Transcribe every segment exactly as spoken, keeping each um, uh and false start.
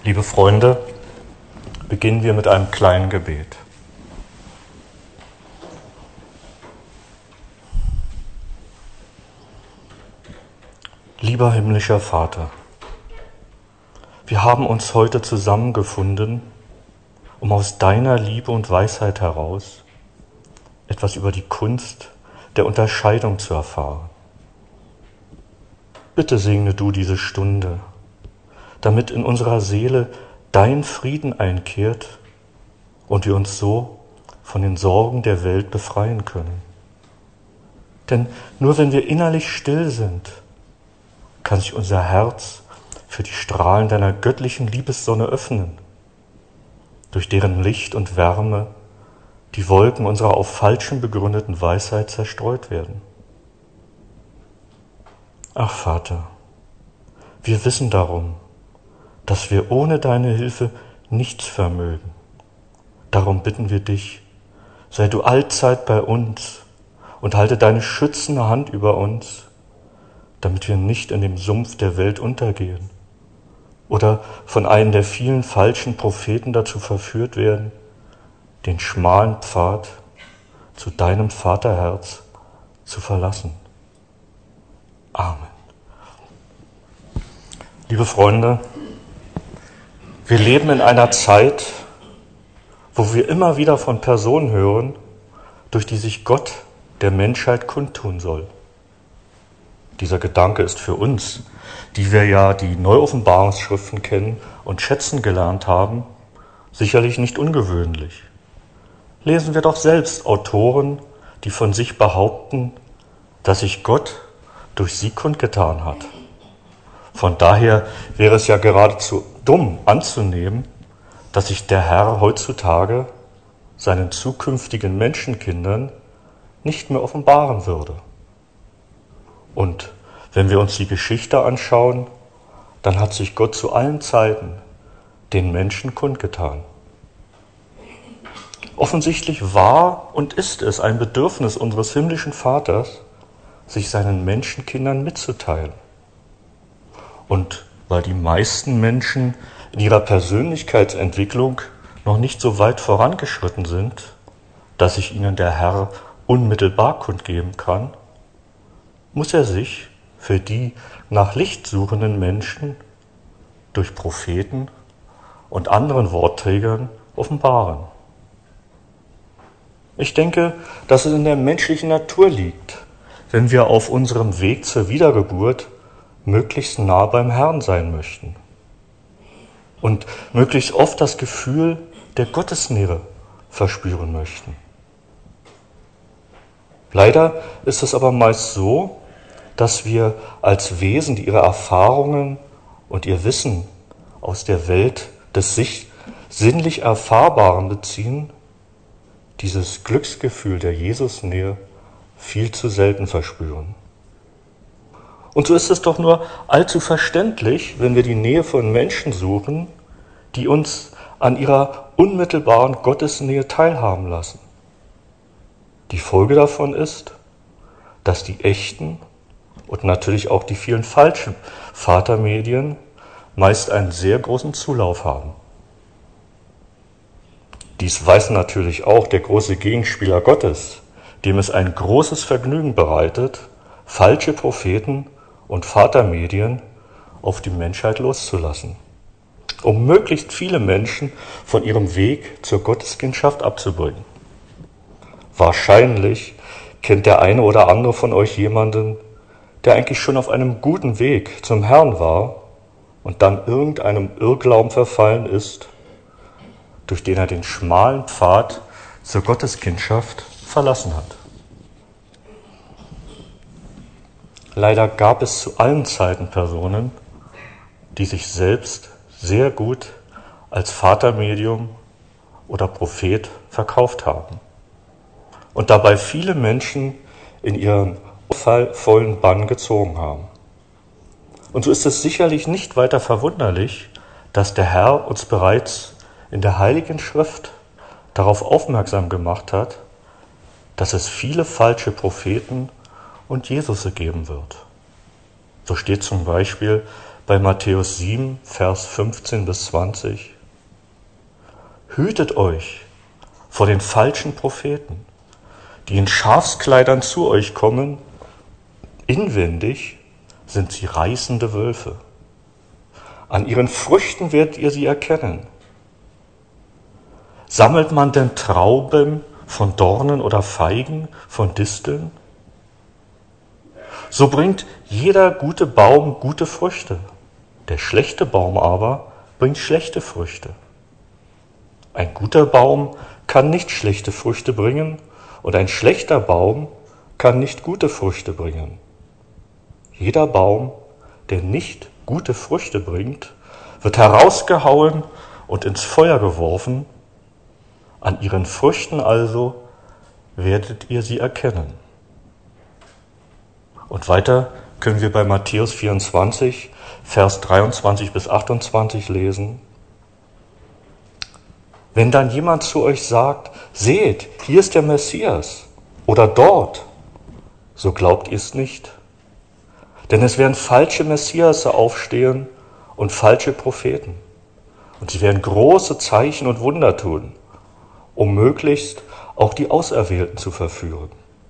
Liebe Freunde, beginnen wir mit einem kleinen Gebet. Lieber himmlischer Vater, wir haben uns heute zusammengefunden, um aus deiner Liebe und Weisheit heraus etwas über die Kunst der Unterscheidung zu erfahren. Bitte segne du diese Stunde, damit in unserer Seele dein Frieden einkehrt und wir uns so von den Sorgen der Welt befreien können. Denn nur wenn wir innerlich still sind, kann sich unser Herz für die Strahlen deiner göttlichen Liebessonne öffnen, durch deren Licht und Wärme die Wolken unserer auf Falschem begründeten Weisheit zerstreut werden. Ach Vater, wir wissen darum, dass wir ohne deine Hilfe nichts vermögen. Darum bitten wir dich, sei du allzeit bei uns und halte deine schützende Hand über uns, damit wir nicht in dem Sumpf der Welt untergehen oder von einem der vielen falschen Propheten dazu verführt werden, den schmalen Pfad zu deinem Vaterherz zu verlassen. Amen. Liebe Freunde, wir leben in einer Zeit, wo wir immer wieder von Personen hören, durch die sich Gott der Menschheit kundtun soll. Dieser Gedanke ist für uns, die wir ja die Neuoffenbarungsschriften kennen und schätzen gelernt haben, sicherlich nicht ungewöhnlich. Lesen wir doch selbst Autoren, die von sich behaupten, dass sich Gott durch sie kundgetan hat. Von daher wäre es ja geradezu dumm anzunehmen, dass sich der Herr heutzutage seinen zukünftigen Menschenkindern nicht mehr offenbaren würde. Und wenn wir uns die Geschichte anschauen, dann hat sich Gott zu allen Zeiten den Menschen kundgetan. Offensichtlich war und ist es ein Bedürfnis unseres himmlischen Vaters, sich seinen Menschenkindern mitzuteilen. Und weil die meisten Menschen in ihrer Persönlichkeitsentwicklung noch nicht so weit vorangeschritten sind, dass sich ihnen der Herr unmittelbar kundgeben kann, muss er sich für die nach Licht suchenden Menschen durch Propheten und anderen Wortträgern offenbaren. Ich denke, dass es in der menschlichen Natur liegt, wenn wir auf unserem Weg zur Wiedergeburt möglichst nah beim Herrn sein möchten und möglichst oft das Gefühl der Gottesnähe verspüren möchten. Leider ist es aber meist so, dass wir als Wesen, die ihre Erfahrungen und ihr Wissen aus der Welt des sich sinnlich Erfahrbaren beziehen, dieses Glücksgefühl der Jesusnähe viel zu selten verspüren. Und so ist es doch nur allzu verständlich, wenn wir die Nähe von Menschen suchen, die uns an ihrer unmittelbaren Gottesnähe teilhaben lassen. Die Folge davon ist, dass die echten und natürlich auch die vielen falschen Vatermedien meist einen sehr großen Zulauf haben. Dies weiß natürlich auch der große Gegenspieler Gottes, dem es ein großes Vergnügen bereitet, falsche Propheten und Vatermedien auf die Menschheit loszulassen, um möglichst viele Menschen von ihrem Weg zur Gotteskindschaft abzubringen. Wahrscheinlich kennt der eine oder andere von euch jemanden, der eigentlich schon auf einem guten Weg zum Herrn war und dann irgendeinem Irrglauben verfallen ist, durch den er den schmalen Pfad zur Gotteskindschaft verlassen hat. Leider gab es zu allen Zeiten Personen, die sich selbst sehr gut als Vatermedium oder Prophet verkauft haben und dabei viele Menschen in ihren vollen Bann gezogen haben. Und so ist es sicherlich nicht weiter verwunderlich, dass der Herr uns bereits in der Heiligen Schrift darauf aufmerksam gemacht hat, dass es viele falsche Propheten und Jesusse geben wird. So steht zum Beispiel bei Matthäus sieben, Vers fünfzehn bis zwanzig. Hütet euch vor den falschen Propheten, die in Schafskleidern zu euch kommen. Inwendig sind sie reißende Wölfe. An ihren Früchten werdet ihr sie erkennen. Sammelt man denn Trauben von Dornen oder Feigen von Disteln? So bringt jeder gute Baum gute Früchte. Der schlechte Baum aber bringt schlechte Früchte. Ein guter Baum kann nicht schlechte Früchte bringen und ein schlechter Baum kann nicht gute Früchte bringen. Jeder Baum, der nicht gute Früchte bringt, wird herausgehauen und ins Feuer geworfen. An ihren Früchten also werdet ihr sie erkennen. Und weiter können wir bei Matthäus vierundzwanzig, Vers dreiundzwanzig bis achtundzwanzig lesen. Wenn dann jemand zu euch sagt, seht, hier ist der Messias oder dort, so glaubt ihr es nicht. Denn es werden falsche Messiasse aufstehen und falsche Propheten. Und sie werden große Zeichen und Wunder tun, um möglichst auch die Auserwählten zu verführen.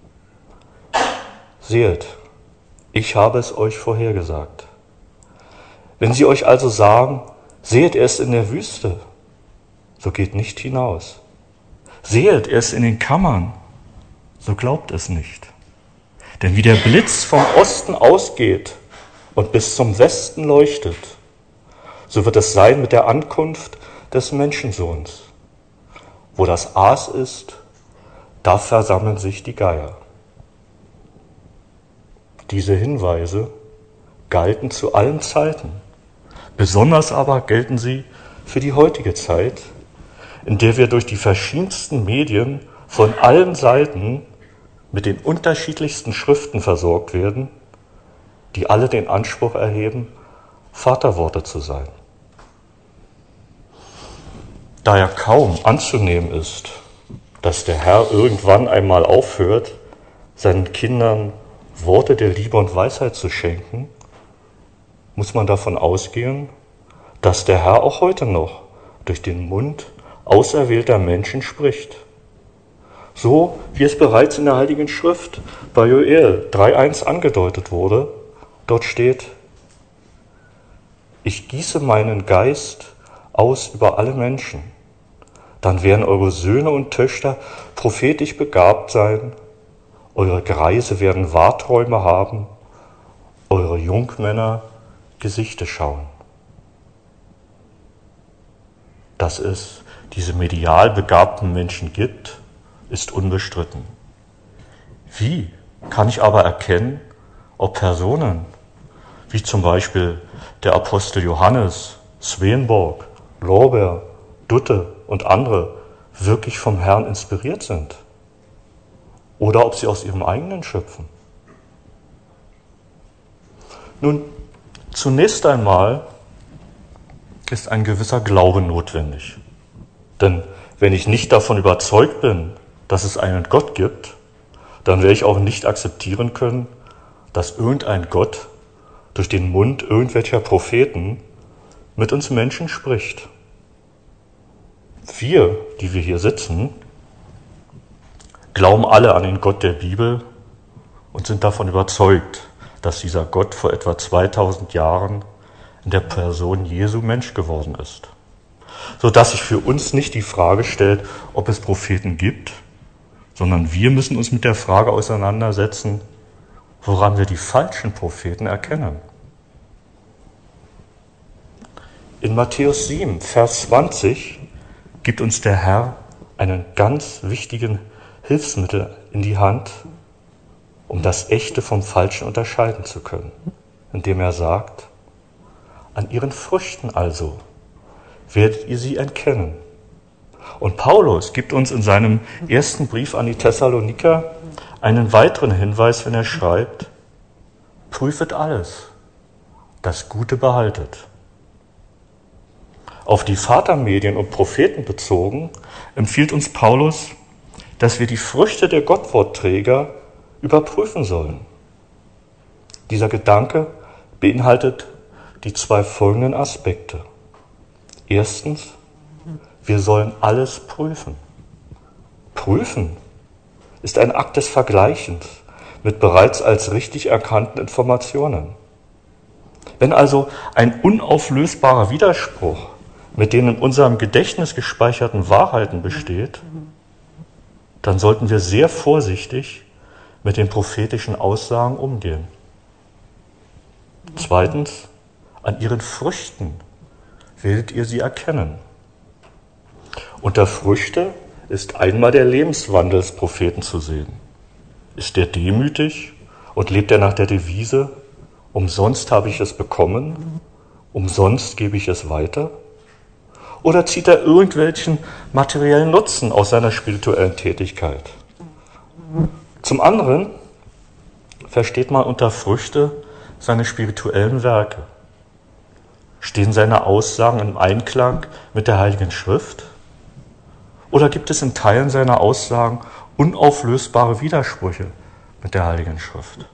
Seht, ich habe es euch vorhergesagt. Wenn sie euch also sagen, seht, er ist in der Wüste, so geht nicht hinaus. Seht, er ist in den Kammern, so glaubt es nicht. Denn wie der Blitz vom Osten ausgeht und bis zum Westen leuchtet, so wird es sein mit der Ankunft des Menschensohns. Wo das Aas ist, da versammeln sich die Geier. Diese Hinweise galten zu allen Zeiten. Besonders aber gelten sie für die heutige Zeit, in der wir durch die verschiedensten Medien von allen Seiten mit den unterschiedlichsten Schriften versorgt werden, die alle den Anspruch erheben, Vaterworte zu sein. Da ja kaum anzunehmen ist, dass der Herr irgendwann einmal aufhört, seinen Kindern Worte der Liebe und Weisheit zu schenken, muss man davon ausgehen, dass der Herr auch heute noch durch den Mund auserwählter Menschen spricht. So wie es bereits in der Heiligen Schrift bei Joel drei eins angedeutet wurde, dort steht, ich gieße meinen Geist aus über alle Menschen, dann werden eure Söhne und Töchter prophetisch begabt sein, eure Greise werden Wahrträume haben, eure Jungmänner Gesichte schauen. Dass es diese medial begabten Menschen gibt, ist unbestritten. Wie kann ich aber erkennen, ob Personen, wie zum Beispiel der Apostel Johannes, Swedenborg, Lorber, Dutte und andere, wirklich vom Herrn inspiriert sind? Oder ob sie aus ihrem eigenen schöpfen? Nun, zunächst einmal ist ein gewisser Glaube notwendig. Denn wenn ich nicht davon überzeugt bin, dass es einen Gott gibt, dann werde ich auch nicht akzeptieren können, dass irgendein Gott durch den Mund irgendwelcher Propheten mit uns Menschen spricht. Wir, die wir hier sitzen, glauben alle an den Gott der Bibel und sind davon überzeugt, dass dieser Gott vor etwa zweitausend Jahren in der Person Jesu Mensch geworden ist. Sodass sich für uns nicht die Frage stellt, ob es Propheten gibt, sondern wir müssen uns mit der Frage auseinandersetzen, woran wir die falschen Propheten erkennen. In Matthäus sieben, Vers zwanzig gibt uns der Herr einen ganz wichtigen Hilfsmittel in die Hand, um das Echte vom Falschen unterscheiden zu können, indem er sagt, an ihren Früchten also werdet ihr sie erkennen. Und Paulus gibt uns in seinem ersten Brief an die Thessaloniker einen weiteren Hinweis, wenn er schreibt, prüfet alles, das Gute behaltet. Auf die Vatermedien und Propheten bezogen, empfiehlt uns Paulus, dass wir die Früchte der Gottwortträger überprüfen sollen. Dieser Gedanke beinhaltet die zwei folgenden Aspekte. Erstens, wir sollen alles prüfen. Prüfen ist ein Akt des Vergleichens mit bereits als richtig erkannten Informationen. Wenn also ein unauflösbarer Widerspruch mit den in unserem Gedächtnis gespeicherten Wahrheiten besteht, dann sollten wir sehr vorsichtig mit den prophetischen Aussagen umgehen. Zweitens, an ihren Früchten werdet ihr sie erkennen. Unter Früchte ist einmal der Lebenswandel des Propheten zu sehen. Ist er demütig und lebt er nach der Devise, umsonst habe ich es bekommen, umsonst gebe ich es weiter? Oder zieht er irgendwelchen materiellen Nutzen aus seiner spirituellen Tätigkeit? Zum anderen versteht man unter Früchte seine spirituellen Werke. Stehen seine Aussagen im Einklang mit der Heiligen Schrift? Oder gibt es in Teilen seiner Aussagen unauflösbare Widersprüche mit der Heiligen Schrift?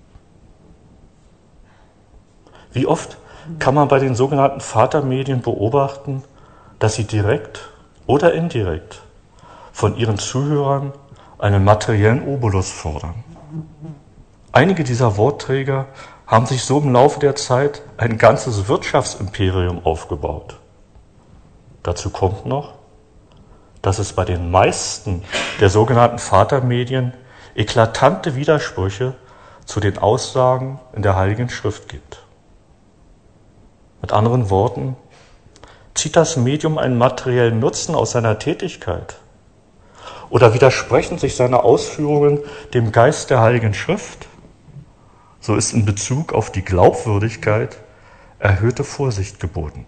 Wie oft kann man bei den sogenannten Vatermedien beobachten, dass sie direkt oder indirekt von ihren Zuhörern einen materiellen Obolus fordern? Einige dieser Wortträger haben sich so im Laufe der Zeit ein ganzes Wirtschaftsimperium aufgebaut. Dazu kommt noch, dass es bei den meisten der sogenannten Vatermedien eklatante Widersprüche zu den Aussagen in der Heiligen Schrift gibt. Mit anderen Worten, zieht das Medium einen materiellen Nutzen aus seiner Tätigkeit? Oder widersprechen sich seine Ausführungen dem Geist der Heiligen Schrift? So ist in Bezug auf die Glaubwürdigkeit erhöhte Vorsicht geboten.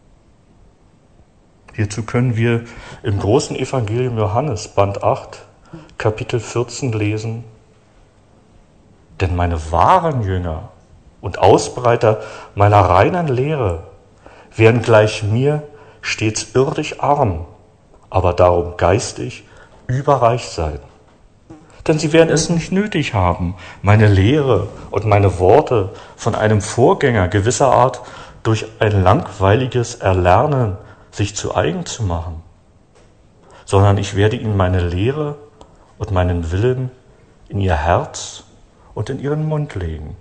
Hierzu können wir im großen Evangelium Johannes, Band acht, Kapitel vierzehn lesen: Denn meine wahren Jünger und Ausbreiter meiner reinen Lehre werden gleich mir stets irdisch arm, aber darum geistig überreich sein. Denn sie werden es nicht nötig haben, meine Lehre und meine Worte von einem Vorgänger gewisser Art durch ein langweiliges Erlernen sich zu eigen zu machen, sondern ich werde ihnen meine Lehre und meinen Willen in ihr Herz und in ihren Mund legen.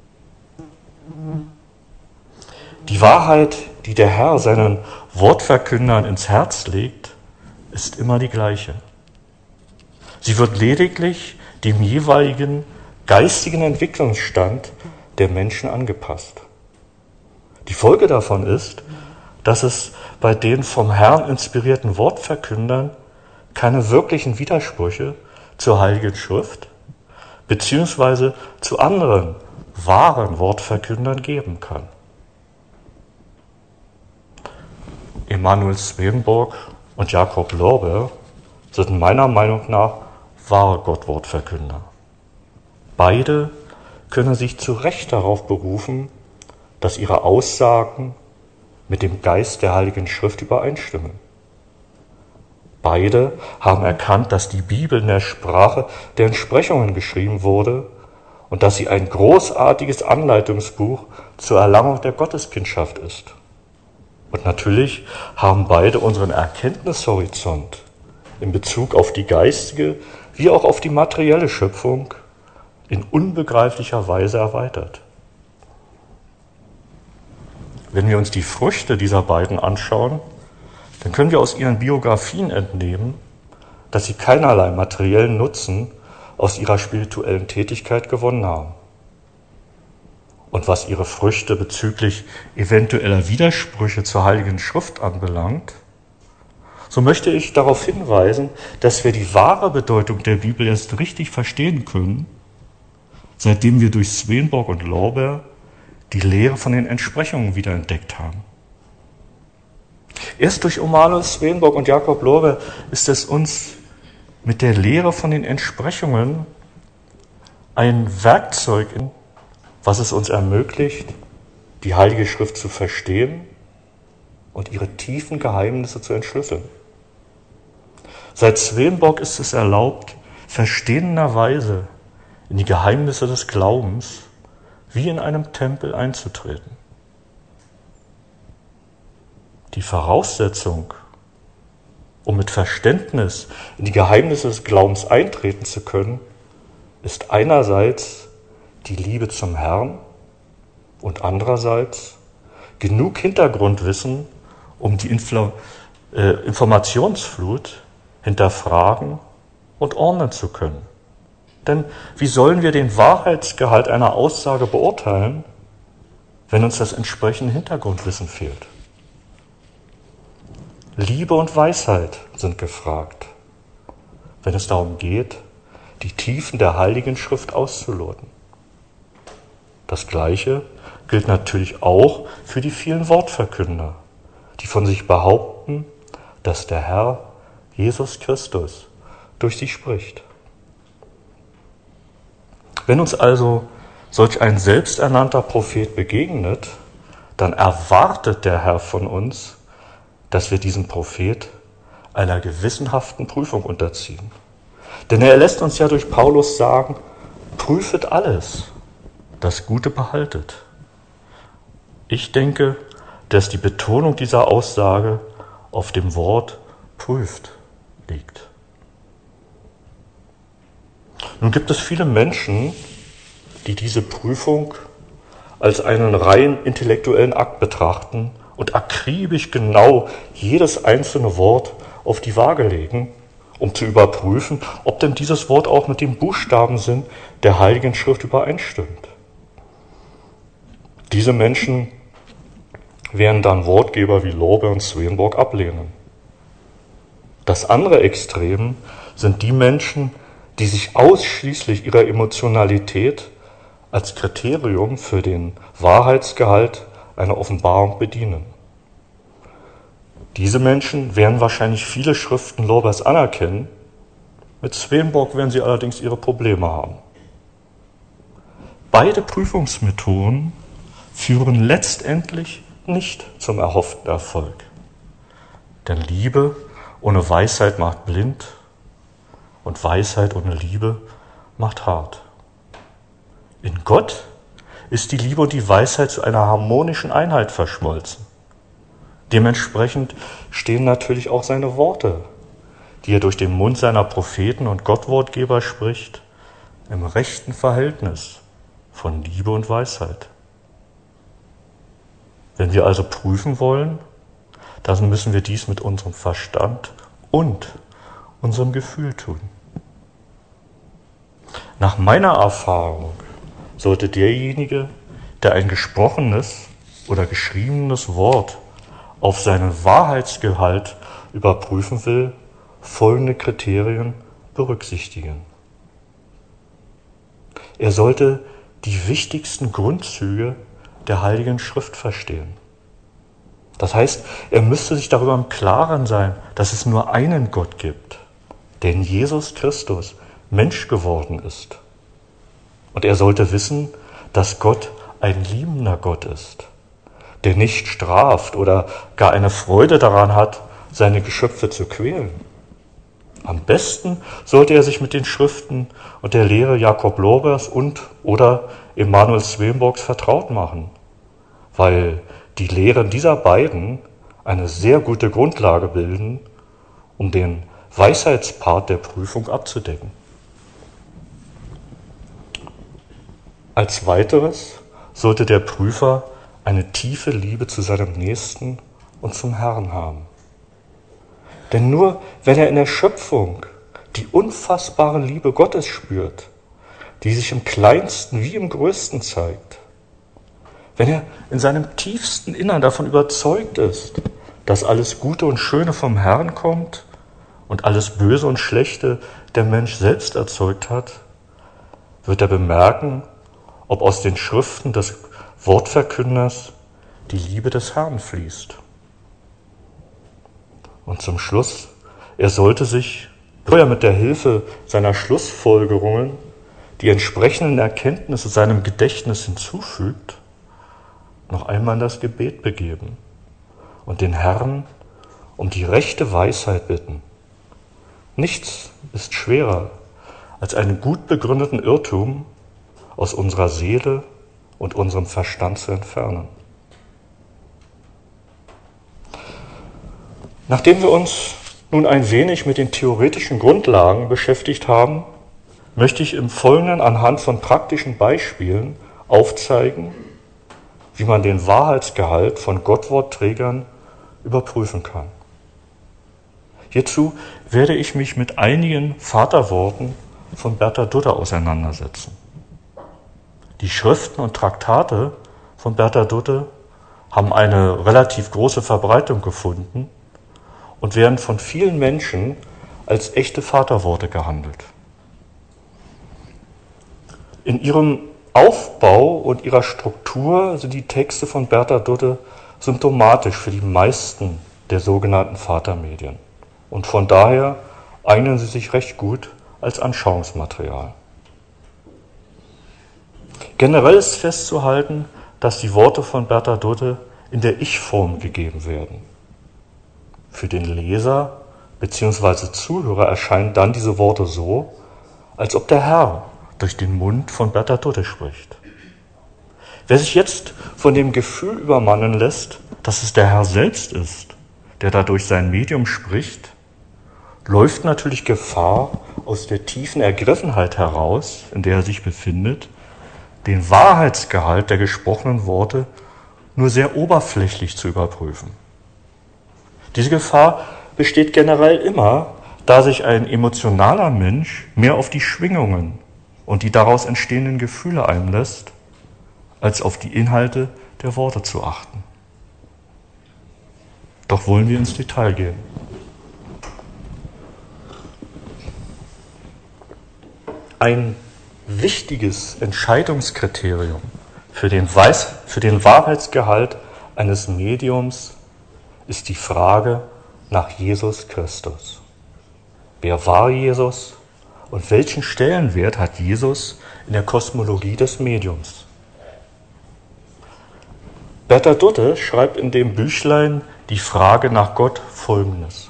Die Wahrheit, die der Herr seinen Wortverkündern ins Herz legt, ist immer die gleiche. Sie wird lediglich dem jeweiligen geistigen Entwicklungsstand der Menschen angepasst. Die Folge davon ist, dass es bei den vom Herrn inspirierten Wortverkündern keine wirklichen Widersprüche zur Heiligen Schrift beziehungsweise zu anderen wahren Wortverkündern geben kann. Emanuel Swedenborg und Jakob Lorber sind meiner Meinung nach wahre Gottwortverkünder. Beide können sich zu Recht darauf berufen, dass ihre Aussagen mit dem Geist der Heiligen Schrift übereinstimmen. Beide haben erkannt, dass die Bibel in der Sprache der Entsprechungen geschrieben wurde und dass sie ein großartiges Anleitungsbuch zur Erlangung der Gotteskindschaft ist. Und natürlich haben beide unseren Erkenntnishorizont in Bezug auf die geistige wie auch auf die materielle Schöpfung in unbegreiflicher Weise erweitert. Wenn wir uns die Früchte dieser beiden anschauen, dann können wir aus ihren Biografien entnehmen, dass sie keinerlei materiellen Nutzen aus ihrer spirituellen Tätigkeit gewonnen haben. Und was ihre Früchte bezüglich eventueller Widersprüche zur Heiligen Schrift anbelangt, so möchte ich darauf hinweisen, dass wir die wahre Bedeutung der Bibel erst richtig verstehen können, seitdem wir durch Swedenborg und Lorber die Lehre von den Entsprechungen wiederentdeckt haben. Erst durch Emanuel Swedenborg und Jakob Lorber ist es uns mit der Lehre von den Entsprechungen ein Werkzeug, was es uns ermöglicht, die Heilige Schrift zu verstehen und ihre tiefen Geheimnisse zu entschlüsseln. Seit Swedenborg ist es erlaubt, verstehenderweise in die Geheimnisse des Glaubens wie in einem Tempel einzutreten. Die Voraussetzung, um mit Verständnis in die Geheimnisse des Glaubens eintreten zu können, ist einerseits die Liebe zum Herrn und andererseits genug Hintergrundwissen, um die Infl- äh, Informationsflut hinterfragen und ordnen zu können. Denn wie sollen wir den Wahrheitsgehalt einer Aussage beurteilen, wenn uns das entsprechende Hintergrundwissen fehlt? Liebe und Weisheit sind gefragt, wenn es darum geht, die Tiefen der Heiligen Schrift auszuloten. Das Gleiche gilt natürlich auch für die vielen Wortverkünder, die von sich behaupten, dass der Herr Jesus Christus durch sie spricht. Wenn uns also solch ein selbsternannter Prophet begegnet, dann erwartet der Herr von uns, dass wir diesen Prophet einer gewissenhaften Prüfung unterziehen. Denn er lässt uns ja durch Paulus sagen, prüfet alles, das Gute behaltet. Ich denke, dass die Betonung dieser Aussage auf dem Wort prüft liegt. Nun gibt es viele Menschen, die diese Prüfung als einen rein intellektuellen Akt betrachten und akribisch genau jedes einzelne Wort auf die Waage legen, um zu überprüfen, ob denn dieses Wort auch mit dem Buchstabensinn der Heiligen Schrift übereinstimmt. Diese Menschen werden dann Wortgeber wie Lorber und Swedenborg ablehnen. Das andere Extrem sind die Menschen, die sich ausschließlich ihrer Emotionalität als Kriterium für den Wahrheitsgehalt einer Offenbarung bedienen. Diese Menschen werden wahrscheinlich viele Schriften Lorbers anerkennen, mit Swedenborg werden sie allerdings ihre Probleme haben. Beide Prüfungsmethoden führen letztendlich nicht zum erhofften Erfolg. Denn Liebe ohne Weisheit macht blind und Weisheit ohne Liebe macht hart. In Gott ist die Liebe und die Weisheit zu einer harmonischen Einheit verschmolzen. Dementsprechend stehen natürlich auch seine Worte, die er durch den Mund seiner Propheten und Gottwortgeber spricht, im rechten Verhältnis von Liebe und Weisheit. Wenn wir also prüfen wollen, dann müssen wir dies mit unserem Verstand und unserem Gefühl tun. Nach meiner Erfahrung sollte derjenige, der ein gesprochenes oder geschriebenes Wort auf seinen Wahrheitsgehalt überprüfen will, folgende Kriterien berücksichtigen. Er sollte die wichtigsten Grundzüge der Heiligen Schrift verstehen. Das heißt, er müsste sich darüber im Klaren sein, dass es nur einen Gott gibt, der in Jesus Christus Mensch geworden ist. Und er sollte wissen, dass Gott ein liebender Gott ist, der nicht straft oder gar eine Freude daran hat, seine Geschöpfe zu quälen. Am besten sollte er sich mit den Schriften und der Lehre Jakob Lorbers und oder Emanuel Swedenborgs vertraut machen, weil die Lehren dieser beiden eine sehr gute Grundlage bilden, um den Weisheitspart der Prüfung abzudecken. Als weiteres sollte der Prüfer eine tiefe Liebe zu seinem Nächsten und zum Herrn haben. Denn nur wenn er in der Schöpfung die unfassbare Liebe Gottes spürt, die sich im Kleinsten wie im Größten zeigt, wenn er in seinem tiefsten Innern davon überzeugt ist, dass alles Gute und Schöne vom Herrn kommt und alles Böse und Schlechte der Mensch selbst erzeugt hat, wird er bemerken, ob aus den Schriften des Wortverkünders die Liebe des Herrn fließt. Und zum Schluss, er sollte sich, bevor er mit der Hilfe seiner Schlussfolgerungen die entsprechenden Erkenntnisse seinem Gedächtnis hinzufügt, noch einmal in das Gebet begeben und den Herrn um die rechte Weisheit bitten. Nichts ist schwerer, als einen gut begründeten Irrtum aus unserer Seele und unserem Verstand zu entfernen. Nachdem wir uns nun ein wenig mit den theoretischen Grundlagen beschäftigt haben, möchte ich im Folgenden anhand von praktischen Beispielen aufzeigen, wie man den Wahrheitsgehalt von Gottwortträgern überprüfen kann. Hierzu werde ich mich mit einigen Vaterworten von Bertha Dutta auseinandersetzen. Die Schriften und Traktate von Bertha Dutta haben eine relativ große Verbreitung gefunden und werden von vielen Menschen als echte Vaterworte gehandelt. In ihrem Aufbau und ihrer Struktur sind die Texte von Bertha Dutta symptomatisch für die meisten der sogenannten Vatermedien und von daher eignen sie sich recht gut als Anschauungsmaterial. Generell ist festzuhalten, dass die Worte von Bertha Dutta in der Ich-Form gegeben werden. Für den Leser bzw. Zuhörer erscheinen dann diese Worte so, als ob der Herr durch den Mund von Bertha Dutta spricht. Wer sich jetzt von dem Gefühl übermannen lässt, dass es der Herr selbst ist, der da durch sein Medium spricht, läuft natürlich Gefahr, aus der tiefen Ergriffenheit heraus, in der er sich befindet, den Wahrheitsgehalt der gesprochenen Worte nur sehr oberflächlich zu überprüfen. Diese Gefahr besteht generell immer, da sich ein emotionaler Mensch mehr auf die Schwingungen und die daraus entstehenden Gefühle einlässt, als auf die Inhalte der Worte zu achten. Doch wollen wir ins Detail gehen. Ein wichtiges Entscheidungskriterium für den, Weiß, für den Wahrheitsgehalt eines Mediums ist die Frage nach Jesus Christus. Wer war Jesus und welchen Stellenwert hat Jesus in der Kosmologie des Mediums? Bertha Dutta schreibt in dem Büchlein Die Frage nach Gott Folgendes.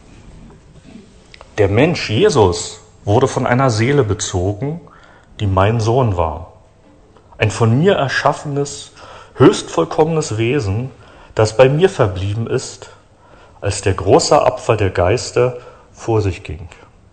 Der Mensch Jesus wurde von einer Seele bezogen, die mein Sohn war. Ein von mir erschaffenes, höchst vollkommenes Wesen, das bei mir verblieben ist, als der große Abfall der Geister vor sich ging.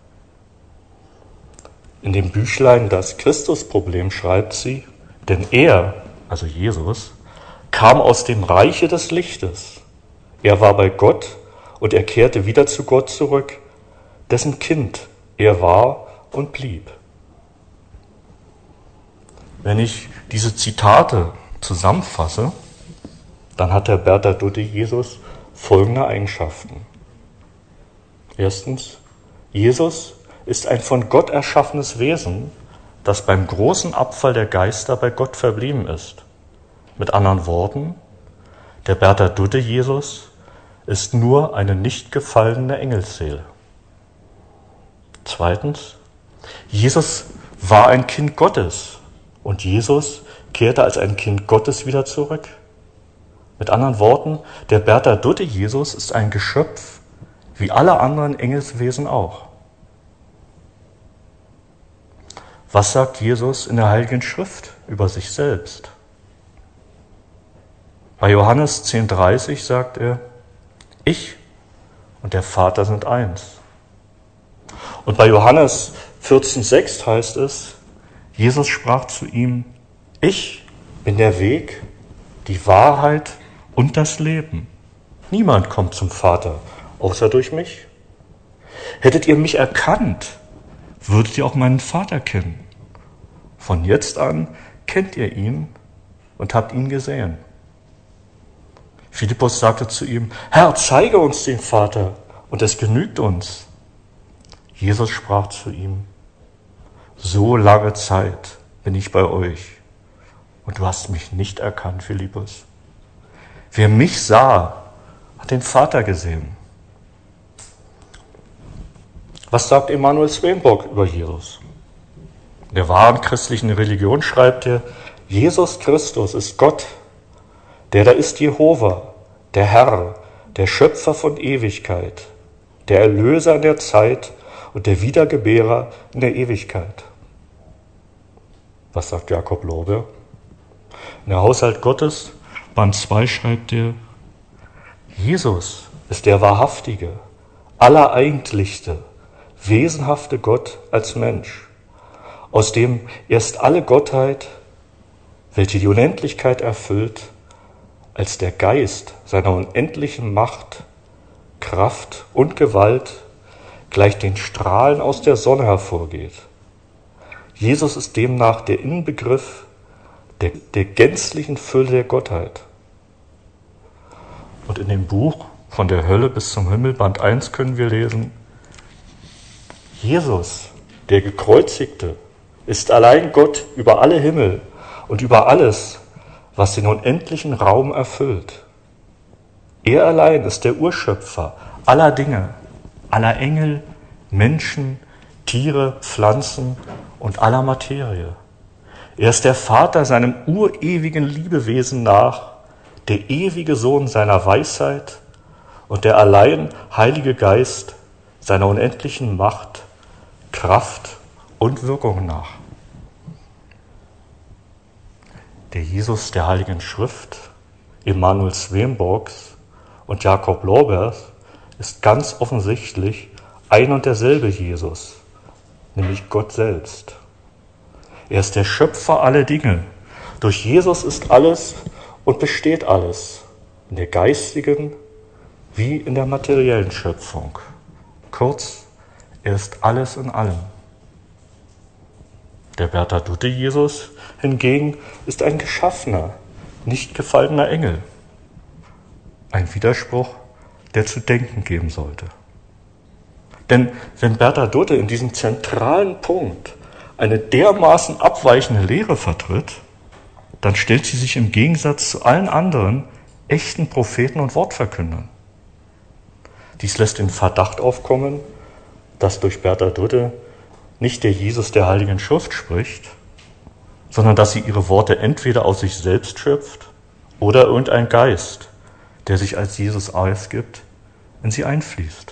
In dem Büchlein Das Christusproblem schreibt sie, denn er, also Jesus, kam aus dem Reiche des Lichtes. Er war bei Gott und er kehrte wieder zu Gott zurück, dessen Kind er war und blieb. Wenn ich diese Zitate zusammenfasse, dann hat der Bertha Dutta Jesus folgende Eigenschaften. Erstens, Jesus ist ein von Gott erschaffenes Wesen, das beim großen Abfall der Geister bei Gott verblieben ist. Mit anderen Worten, der Bertha Dutta Jesus ist nur eine nicht gefallene Engelsseele. Zweitens, Jesus war ein Kind Gottes und Jesus kehrte als ein Kind Gottes wieder zurück. Mit anderen Worten, der Bertha Dutta Jesus ist ein Geschöpf wie alle anderen Engelswesen auch. Was sagt Jesus in der Heiligen Schrift über sich selbst? Bei Johannes zehn dreißig sagt er, ich und der Vater sind eins. Und bei Johannes vierzehn sechs heißt es, Jesus sprach zu ihm, ich bin der Weg, die Wahrheit und das Leben. Niemand kommt zum Vater, außer durch mich. Hättet ihr mich erkannt, würdet ihr auch meinen Vater kennen. Von jetzt an kennt ihr ihn und habt ihn gesehen. Philippus sagte zu ihm, Herr, zeige uns den Vater, und es genügt uns. Jesus sprach zu ihm, so lange Zeit bin ich bei euch, und du hast mich nicht erkannt, Philippus. Wer mich sah, hat den Vater gesehen. Was sagt Emanuel Swedenborg über Jesus? In der wahren christlichen Religion schreibt er, Jesus Christus ist Gott, der da ist Jehova, der Herr, der Schöpfer von Ewigkeit, der Erlöser in der Zeit und der Wiedergebärer in der Ewigkeit. Was sagt Jakob Lorber? In der Haushalt Gottes, Band zwei, schreibt er, Jesus ist der wahrhaftige, allereigentlichste, wesenhafte Gott als Mensch, aus dem erst alle Gottheit, welche die Unendlichkeit erfüllt, als der Geist seiner unendlichen Macht, Kraft und Gewalt gleich den Strahlen aus der Sonne hervorgeht. Jesus ist demnach der Inbegriff der, der gänzlichen Fülle der Gottheit. Und in dem Buch Von der Hölle bis zum Himmel, Band eins, können wir lesen: Jesus, der Gekreuzigte, ist allein Gott über alle Himmel und über alles, was den unendlichen Raum erfüllt. Er allein ist der Urschöpfer aller Dinge, aller Engel, Menschen, Tiere, Pflanzen und aller Materie. Er ist der Vater seinem urewigen Liebewesen nach, der ewige Sohn seiner Weisheit und der allein Heilige Geist seiner unendlichen Macht, Kraft und Wirkung nach. Der Jesus der Heiligen Schrift, Emanuel Swedenborgs und Jakob Lorbergs ist ganz offensichtlich ein und derselbe Jesus, nämlich Gott selbst. Er ist der Schöpfer aller Dinge. Durch Jesus ist alles und besteht alles, in der geistigen wie in der materiellen Schöpfung. Kurz, er ist alles in allem. Der Bernadette-Jesus hingegen ist ein geschaffener, nicht gefallener Engel. Ein Widerspruch, der zu denken geben sollte. Denn wenn Bernadette in diesem zentralen Punkt eine dermaßen abweichende Lehre vertritt, dann stellt sie sich im Gegensatz zu allen anderen echten Propheten und Wortverkündern. Dies lässt den Verdacht aufkommen, dass durch Bernadette nicht der Jesus der Heiligen Schrift spricht, sondern dass sie ihre Worte entweder aus sich selbst schöpft oder irgendein Geist, der sich als Jesus ausgibt, in sie einfließt.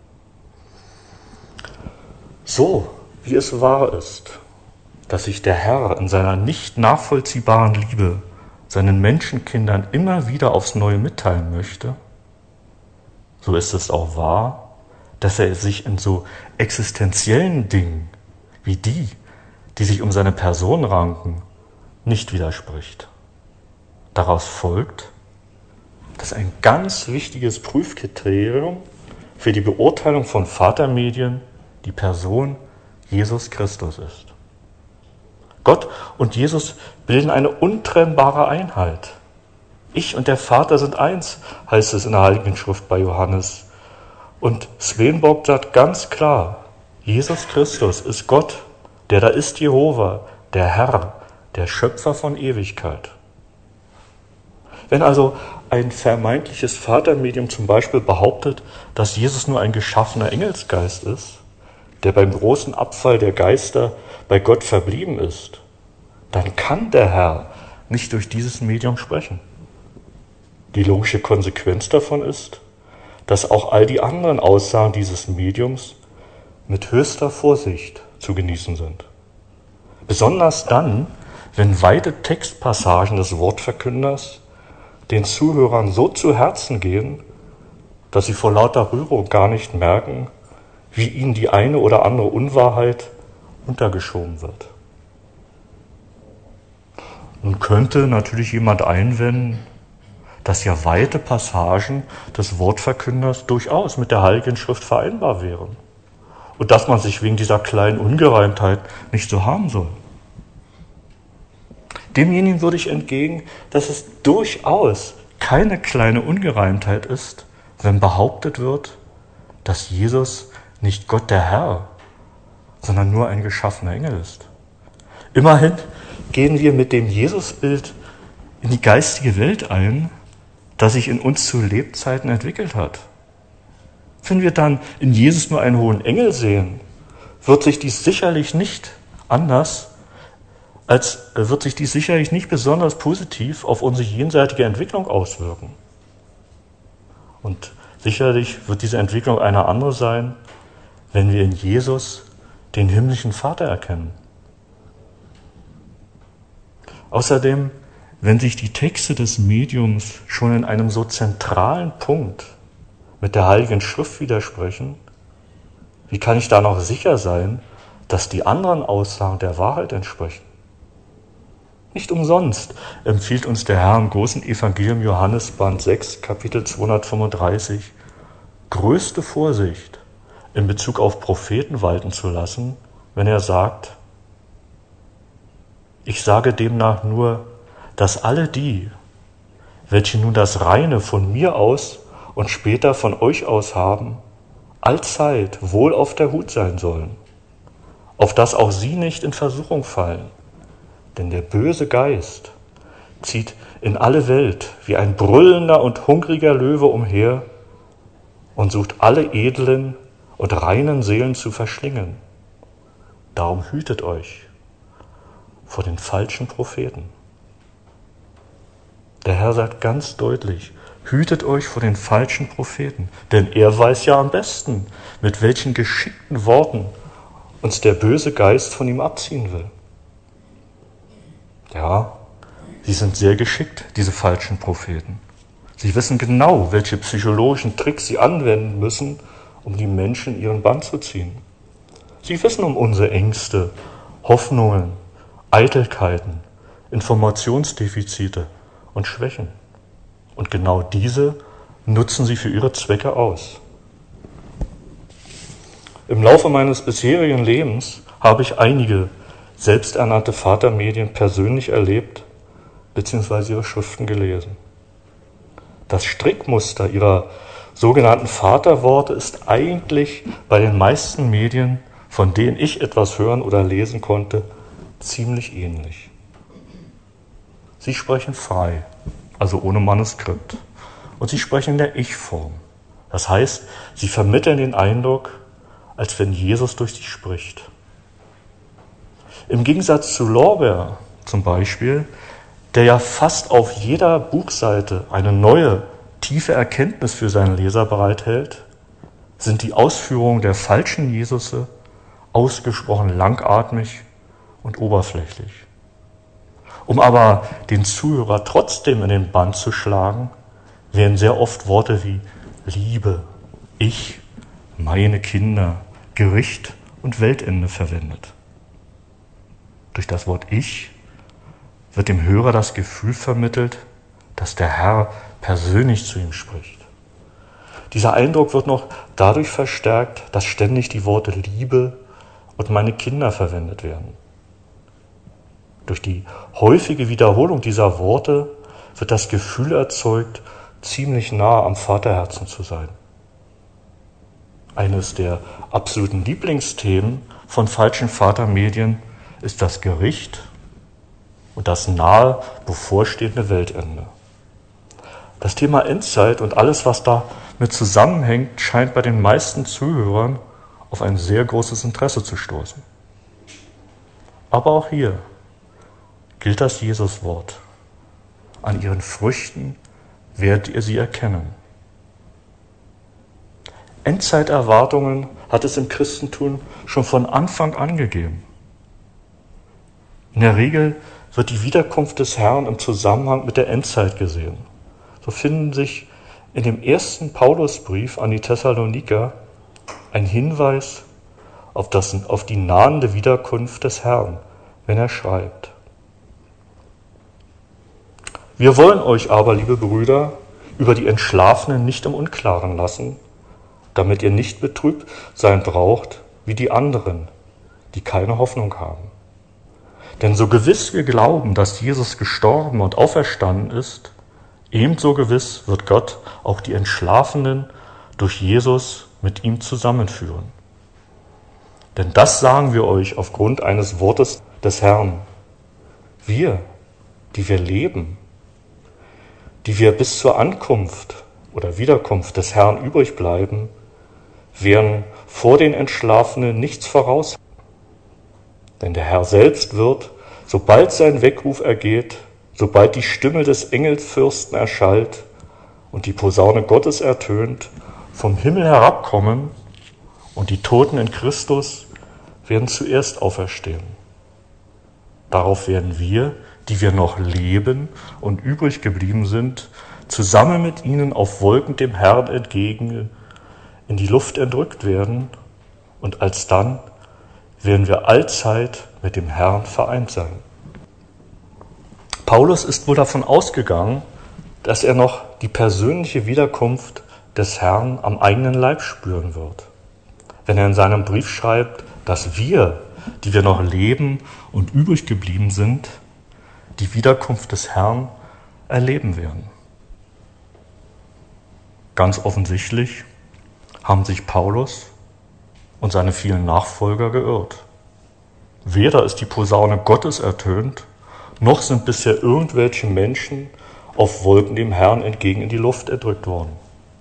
So wie es wahr ist, dass sich der Herr in seiner nicht nachvollziehbaren Liebe seinen Menschenkindern immer wieder aufs Neue mitteilen möchte, so ist es auch wahr, dass er sich in so existenziellen Dingen wie die, die sich um seine Person ranken, nicht widerspricht. Daraus folgt, dass ein ganz wichtiges Prüfkriterium für die Beurteilung von Vatermedien die Person Jesus Christus ist. Gott und Jesus bilden eine untrennbare Einheit. Ich und der Vater sind eins, heißt es in der Heiligen Schrift bei Johannes. Und Swedenborg sagt ganz klar, Jesus Christus ist Gott, der da ist Jehova, der Herr, der Schöpfer von Ewigkeit. Wenn also ein vermeintliches Vatermedium zum Beispiel behauptet, dass Jesus nur ein geschaffener Engelsgeist ist, der beim großen Abfall der Geister bei Gott verblieben ist, dann kann der Herr nicht durch dieses Medium sprechen. Die logische Konsequenz davon ist, dass auch all die anderen Aussagen dieses Mediums mit höchster Vorsicht zu genießen sind. Besonders dann, wenn weite Textpassagen des Wortverkünders den Zuhörern so zu Herzen gehen, dass sie vor lauter Rührung gar nicht merken, wie ihnen die eine oder andere Unwahrheit untergeschoben wird. Nun könnte natürlich jemand einwenden, dass ja weite Passagen des Wortverkünders durchaus mit der Heiligen Schrift vereinbar wären und dass man sich wegen dieser kleinen Ungereimtheit nicht so haben soll. Demjenigen würde ich entgegen, dass es durchaus keine kleine Ungereimtheit ist, wenn behauptet wird, dass Jesus nicht Gott der Herr, sondern nur ein geschaffener Engel ist. Immerhin gehen wir mit dem Jesusbild in die geistige Welt ein, das sich in uns zu Lebzeiten entwickelt hat. Wenn wir dann in Jesus nur einen hohen Engel sehen, wird sich dies sicherlich nicht anders, als wird sich dies sicherlich nicht besonders positiv auf unsere jenseitige Entwicklung auswirken. Und sicherlich wird diese Entwicklung eine andere sein, wenn wir in Jesus den himmlischen Vater erkennen. Außerdem, wenn sich die Texte des Mediums schon in einem so zentralen Punkt mit der Heiligen Schrift widersprechen? Wie kann ich da noch sicher sein, dass die anderen Aussagen der Wahrheit entsprechen? Nicht umsonst empfiehlt uns der Herr im großen Evangelium Johannes Band sechs, Kapitel zweihundertfünfunddreißig, größte Vorsicht in Bezug auf Propheten walten zu lassen, wenn er sagt, ich sage demnach nur, dass alle die, welche nun das Reine von mir aus und später von euch aus haben, allzeit wohl auf der Hut sein sollen, auf dass auch sie nicht in Versuchung fallen. Denn der böse Geist zieht in alle Welt wie ein brüllender und hungriger Löwe umher und sucht alle edlen und reinen Seelen zu verschlingen. Darum hütet euch vor den falschen Propheten. Der Herr sagt ganz deutlich, hütet euch vor den falschen Propheten, denn er weiß ja am besten, mit welchen geschickten Worten uns der böse Geist von ihm abziehen will. Ja, sie sind sehr geschickt, diese falschen Propheten. Sie wissen genau, welche psychologischen Tricks sie anwenden müssen, um die Menschen in ihren Bann zu ziehen. Sie wissen um unsere Ängste, Hoffnungen, Eitelkeiten, Informationsdefizite und Schwächen. Und genau diese nutzen sie für ihre Zwecke aus. Im Laufe meines bisherigen Lebens habe ich einige selbsternannte Vatermedien persönlich erlebt bzw. ihre Schriften gelesen. Das Strickmuster ihrer sogenannten Vaterworte ist eigentlich bei den meisten Medien, von denen ich etwas hören oder lesen konnte, ziemlich ähnlich. Sie sprechen frei, also ohne Manuskript. Und sie sprechen in der Ich-Form. Das heißt, sie vermitteln den Eindruck, als wenn Jesus durch sie spricht. Im Gegensatz zu Lorber zum Beispiel, der ja fast auf jeder Buchseite eine neue, tiefe Erkenntnis für seinen Leser bereithält, sind die Ausführungen der falschen Jesusse ausgesprochen langatmig und oberflächlich. Um aber den Zuhörer trotzdem in den Bann zu schlagen, werden sehr oft Worte wie Liebe, Ich, meine Kinder, Gericht und Weltende verwendet. Durch das Wort Ich wird dem Hörer das Gefühl vermittelt, dass der Herr persönlich zu ihm spricht. Dieser Eindruck wird noch dadurch verstärkt, dass ständig die Worte Liebe und meine Kinder verwendet werden. Durch die häufige Wiederholung dieser Worte wird das Gefühl erzeugt, ziemlich nah am Vaterherzen zu sein. Eines der absoluten Lieblingsthemen von falschen Vatermedien ist das Gericht und das nahe bevorstehende Weltende. Das Thema Endzeit und alles, was damit zusammenhängt, scheint bei den meisten Zuhörern auf ein sehr großes Interesse zu stoßen. Aber auch hier gilt das Jesuswort. An ihren Früchten werdet ihr sie erkennen. Endzeiterwartungen hat es im Christentum schon von Anfang an gegeben. In der Regel wird die Wiederkunft des Herrn im Zusammenhang mit der Endzeit gesehen. So finden sich in dem ersten Paulusbrief an die Thessaloniker ein Hinweis auf, das, auf die nahende Wiederkunft des Herrn, wenn er schreibt: Wir wollen euch aber, liebe Brüder, über die Entschlafenen nicht im Unklaren lassen, damit ihr nicht betrübt sein braucht wie die anderen, die keine Hoffnung haben. Denn so gewiss wir glauben, dass Jesus gestorben und auferstanden ist, ebenso gewiss wird Gott auch die Entschlafenen durch Jesus mit ihm zusammenführen. Denn das sagen wir euch aufgrund eines Wortes des Herrn. Wir, die wir leben, die wir bis zur Ankunft oder Wiederkunft des Herrn übrig bleiben, werden vor den Entschlafenen nichts voraus. Denn der Herr selbst wird, sobald sein Weckruf ergeht, sobald die Stimme des Engelsfürsten erschallt und die Posaune Gottes ertönt, vom Himmel herabkommen, und die Toten in Christus werden zuerst auferstehen. Darauf werden wir, die wir noch leben und übrig geblieben sind, zusammen mit ihnen auf Wolken dem Herrn entgegen in die Luft entrückt werden und alsdann werden wir allzeit mit dem Herrn vereint sein. Paulus ist wohl davon ausgegangen, dass er noch die persönliche Wiederkunft des Herrn am eigenen Leib spüren wird, wenn er in seinem Brief schreibt, dass wir, die wir noch leben und übrig geblieben sind, die Wiederkunft des Herrn erleben werden. Ganz offensichtlich haben sich Paulus und seine vielen Nachfolger geirrt. Weder ist die Posaune Gottes ertönt, noch sind bisher irgendwelche Menschen auf Wolken dem Herrn entgegen in die Luft erdrückt worden.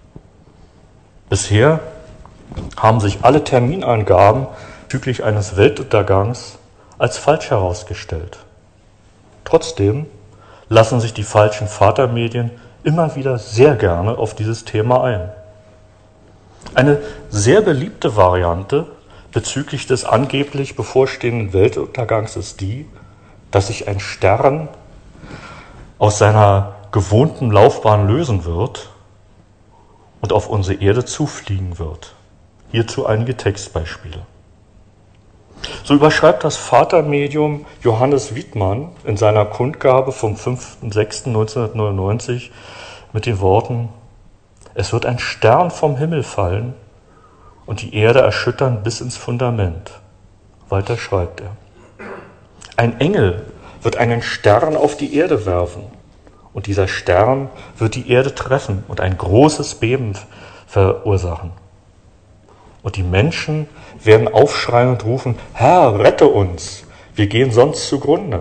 Bisher haben sich alle Terminangaben bezüglich eines Weltuntergangs als falsch herausgestellt. Trotzdem lassen sich die falschen Vatermedien immer wieder sehr gerne auf dieses Thema ein. Eine sehr beliebte Variante bezüglich des angeblich bevorstehenden Weltuntergangs ist die, dass sich ein Stern aus seiner gewohnten Laufbahn lösen wird und auf unsere Erde zufliegen wird. Hierzu einige Textbeispiele. So überschreibt das Vatermedium Johannes Wiedmann in seiner Kundgabe vom fünften sechsten neunzehnhundertneunundneunzig mit den Worten: Es wird ein Stern vom Himmel fallen und die Erde erschüttern bis ins Fundament. Weiter schreibt er: Ein Engel wird einen Stern auf die Erde werfen und dieser Stern wird die Erde treffen und ein großes Beben verursachen. Und die Menschen werden aufschreien und rufen: Herr, rette uns, wir gehen sonst zugrunde.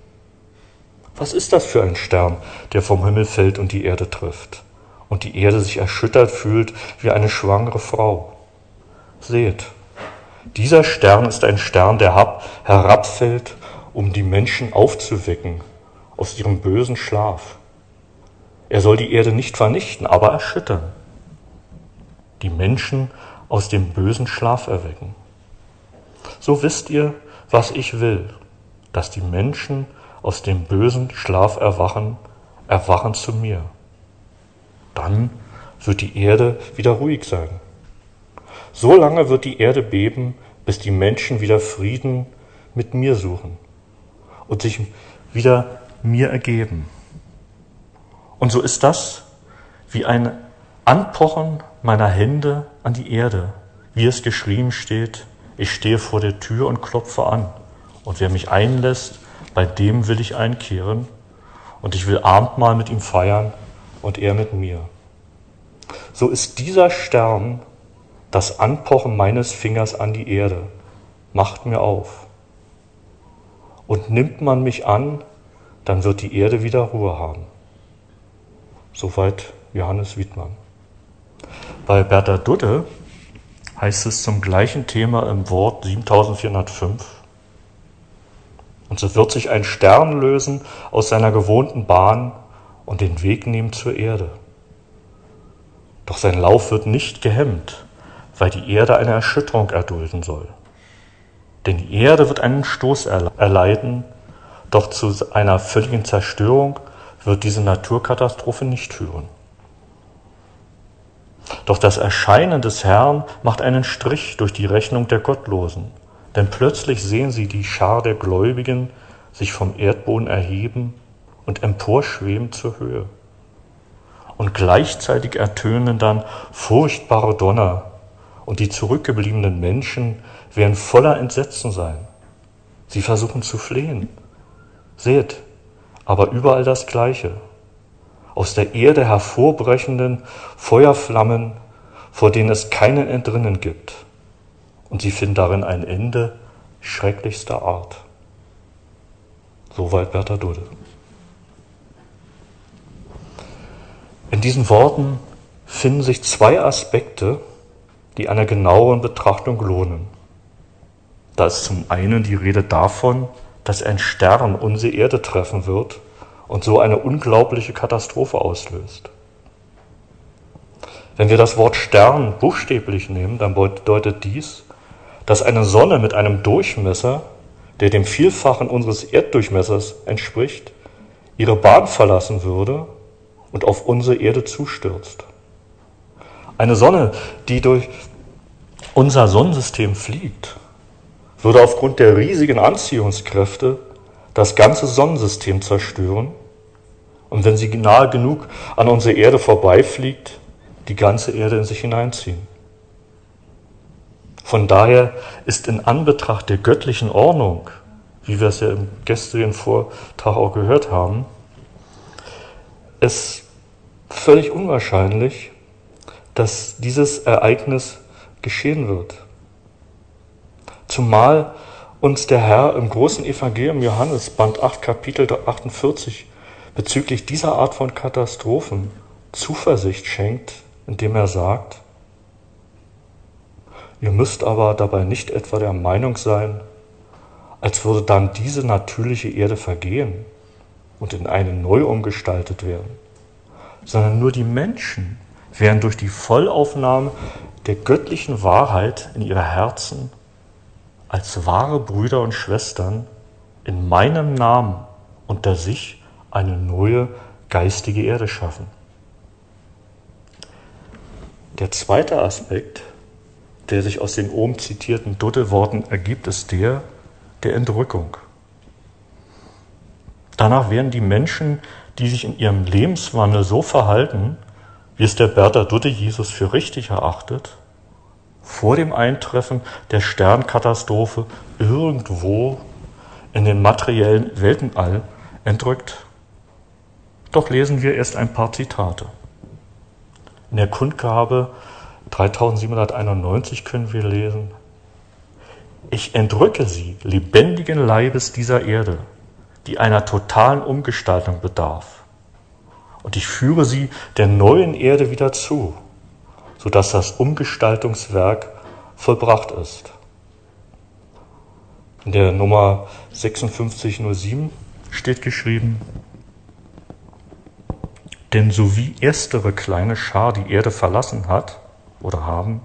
Was ist das für ein Stern, der vom Himmel fällt und die Erde trifft und die Erde sich erschüttert fühlt wie eine schwangere Frau? Seht, dieser Stern ist ein Stern, der herabfällt, um die Menschen aufzuwecken aus ihrem bösen Schlaf. Er soll die Erde nicht vernichten, aber erschüttern. Die Menschen aus dem bösen Schlaf erwecken. So wisst ihr, was ich will, dass die Menschen aus dem bösen Schlaf erwachen, erwachen zu mir. Dann wird die Erde wieder ruhig sein. So lange wird die Erde beben, bis die Menschen wieder Frieden mit mir suchen und sich wieder mir ergeben. Und so ist das wie ein Anpochen meiner Hände an die Erde, wie es geschrieben steht: Ich stehe vor der Tür und klopfe an, und wer mich einlässt, bei dem will ich einkehren, und ich will Abendmahl mit ihm feiern und er mit mir. So ist dieser Stern das Anpochen meines Fingers an die Erde, macht mir auf. Und nimmt man mich an, dann wird die Erde wieder Ruhe haben. Soweit Johannes Wiedmann. Bei Bertha Dudde heißt es zum gleichen Thema im Wort siebentausendvierhundertfünf: Und so wird sich ein Stern lösen aus seiner gewohnten Bahn und den Weg nehmen zur Erde. Doch sein Lauf wird nicht gehemmt, weil die Erde eine Erschütterung erdulden soll. Denn die Erde wird einen Stoß erleiden, doch zu einer völligen Zerstörung wird diese Naturkatastrophe nicht führen. Doch das Erscheinen des Herrn macht einen Strich durch die Rechnung der Gottlosen, denn plötzlich sehen sie die Schar der Gläubigen sich vom Erdboden erheben und emporschweben zur Höhe. Und gleichzeitig ertönen dann furchtbare Donner, und die zurückgebliebenen Menschen werden voller Entsetzen sein. Sie versuchen zu fliehen. Seht, aber überall das Gleiche. Aus der Erde hervorbrechenden Feuerflammen, vor denen es keinen Entrinnen gibt. Und sie finden darin ein Ende schrecklichster Art. Soweit Bertha Dudde. In diesen Worten finden sich zwei Aspekte, die einer genaueren Betrachtung lohnen. Da ist zum einen die Rede davon, dass ein Stern unsere Erde treffen wird und so eine unglaubliche Katastrophe auslöst. Wenn wir das Wort Stern buchstäblich nehmen, dann bedeutet dies, dass eine Sonne mit einem Durchmesser, der dem Vielfachen unseres Erddurchmessers entspricht, ihre Bahn verlassen würde und auf unsere Erde zustürzt. Eine Sonne, die durch unser Sonnensystem fliegt, würde aufgrund der riesigen Anziehungskräfte das ganze Sonnensystem zerstören und wenn sie nahe genug an unsere Erde vorbeifliegt, die ganze Erde in sich hineinziehen. Von daher ist in Anbetracht der göttlichen Ordnung, wie wir es ja im gestrigen Vortrag auch gehört haben, es völlig unwahrscheinlich, dass dieses Ereignis geschehen wird. Zumal uns der Herr im großen Evangelium Johannes, Band acht, Kapitel achtundvierzig, bezüglich dieser Art von Katastrophen Zuversicht schenkt, indem er sagt, ihr müsst aber dabei nicht etwa der Meinung sein, als würde dann diese natürliche Erde vergehen und in eine neu umgestaltet werden, sondern nur die Menschen werden durch die Vollaufnahme der göttlichen Wahrheit in ihre Herzen als wahre Brüder und Schwestern in meinem Namen unter sich eine neue geistige Erde schaffen. Der zweite Aspekt, der sich aus den oben zitierten Dudde-Worten ergibt, ist der der Entrückung. Danach werden die Menschen, die sich in ihrem Lebenswandel so verhalten, wie es der Bertha Dudde Jesus für richtig erachtet, vor dem Eintreffen der Sternkatastrophe irgendwo in den materiellen Weltenall entrückt. Doch lesen wir erst ein paar Zitate. In der Kundgabe dreitausendsiebenhunderteinundneunzig können wir lesen: Ich entrücke sie lebendigen Leibes dieser Erde, die einer totalen Umgestaltung bedarf. Und ich führe sie der neuen Erde wieder zu, sodass das Umgestaltungswerk vollbracht ist. In der Nummer sechsundfünfzig null sieben steht geschrieben: Denn so wie erstere kleine Schar die Erde verlassen hat oder haben,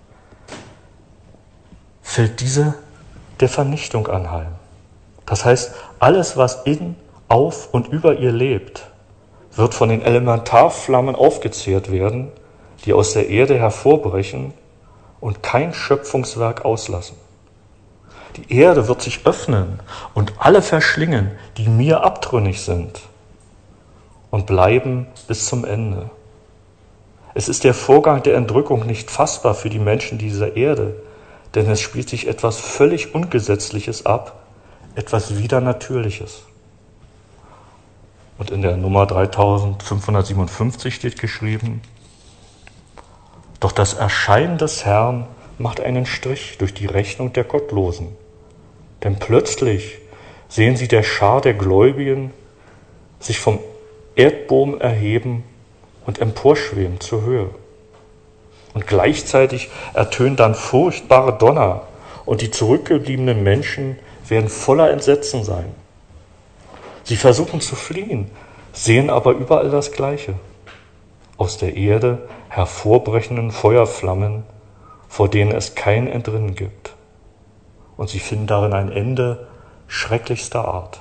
fällt diese der Vernichtung anheim. Das heißt, alles, was in, auf und über ihr lebt, wird von den Elementarflammen aufgezehrt werden, die aus der Erde hervorbrechen und kein Schöpfungswerk auslassen. Die Erde wird sich öffnen und alle verschlingen, die mir abtrünnig sind, und bleiben bis zum Ende. Es ist der Vorgang der Entrückung nicht fassbar für die Menschen dieser Erde, denn es spielt sich etwas völlig Ungesetzliches ab, etwas Widernatürliches. Und in der Nummer dreitausendfünfhundertsiebenundfünfzig steht geschrieben: Doch das Erscheinen des Herrn macht einen Strich durch die Rechnung der Gottlosen. Denn plötzlich sehen sie der Schar der Gläubigen sich vom Erdboden erheben und emporschweben zur Höhe. Und gleichzeitig ertönt dann furchtbare Donner und die zurückgebliebenen Menschen werden voller Entsetzen sein. Sie versuchen zu fliehen, sehen aber überall das Gleiche. Aus der Erde hervorbrechenden Feuerflammen, vor denen es kein Entrinnen gibt. Und sie finden darin ein Ende schrecklichster Art.